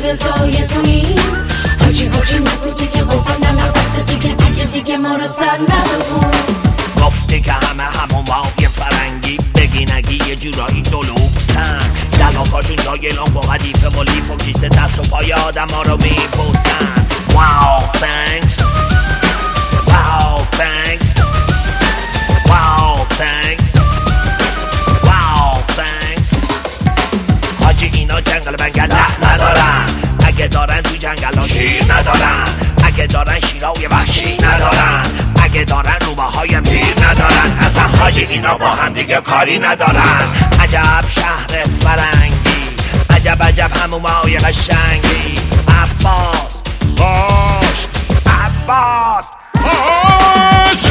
رضای تویی. حاجی نبودی که قربان نبسته دیگه ما رو سر ندارون. گفتی که همون مای فرنگی بگی نگی یه جورایی دلوکسن. دلاکاشون جای لنگ و قدیفه و لیف و کیسه دست و پای آدم ها رو میپوسن. Wow thanks Wow thanks Wow thanks Wow thanks. حاجی اینا جنگل بنگل ندارن. اگه دارن تو جنگل ها شیر ندارن. اگه دارن شیرهای وحشی ندارن. اگه دارن روبه های پیر ندارن. اصلا حاجی اینا با هم دیگه کاری ندارن. عجب شهر فرنگی، عجب همومای قشنگی. عباس باش، عباس باش.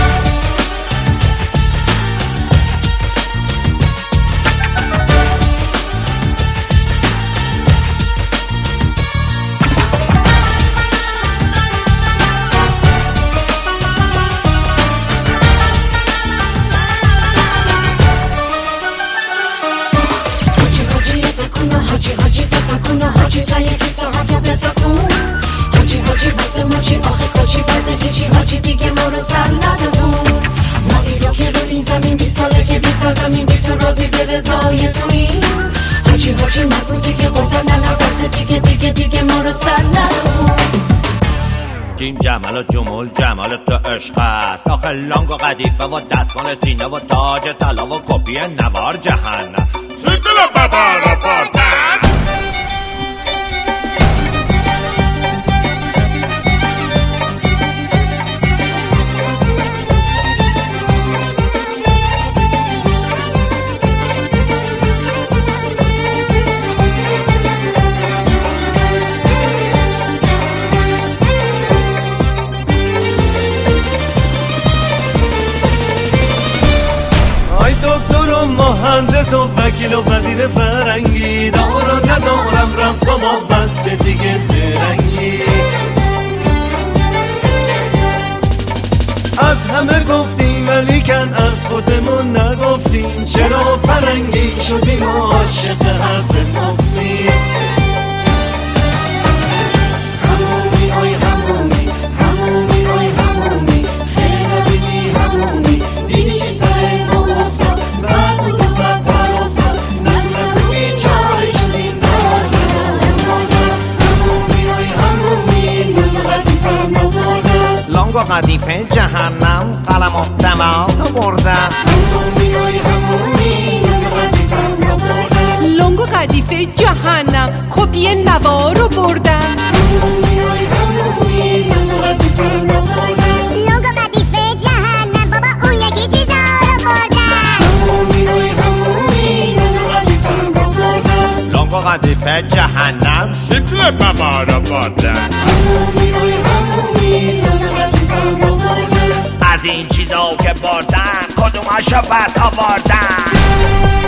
حاجی تا یکی ساعتو بتکون. حاجی واسه موچی آخه کچی بزه هیچی. حاجی دیگه ما رو سر ندارون. ما ایرو که رو این زمین 20 ساله که 20 سال زمین بی تو راضی به رضای تویی. حاجی نبودی که قربان نبسته دیگه ما رو سر ندارون. جیم جمال و جمول جمال تو عشق است. آخه لانگ و قدیفه و دستمال سینه و تاج طلا و کپی نوار جهنم. سیکل بابا رو بردن. مهندس و وکیل و وزیر فرنگی. دارم ندارم رفت و ما بس دیگه زرنگی. از همه گفتیم ولیکن از خودمون نگفتیم. چرا فرنگی شدیم و عاشق حرف مفتیم. همومی آی همومی، همومی آی همومی. خیلی نبینی همومی، دیدی چی سر ما افتاد. بعد بود و بدتر افتاد. نبودی چارش دیم همومی آی همومی. نم قدیفه ما بردن. لانگ و قدیفه جهنم قلم و دماغ بردن. همومی آی همومی. نم قدیفه ما بردن. لانگ و قدیفه جهنم کپی نوار رو بردن. همومی آی همومی. نم قدیفه ما بردن. لانگ و قدیفه جهنم بابا اون یکی چیزا رو بردن. همومی آی همومی. نم قدیفه ما بردن. لانگ و قدیفه جهنم شکل بابا رو بردن. همومی آی همومی. نم قدیفه ما بردن. از این چیزا که بردن کدومشو پس آوردن.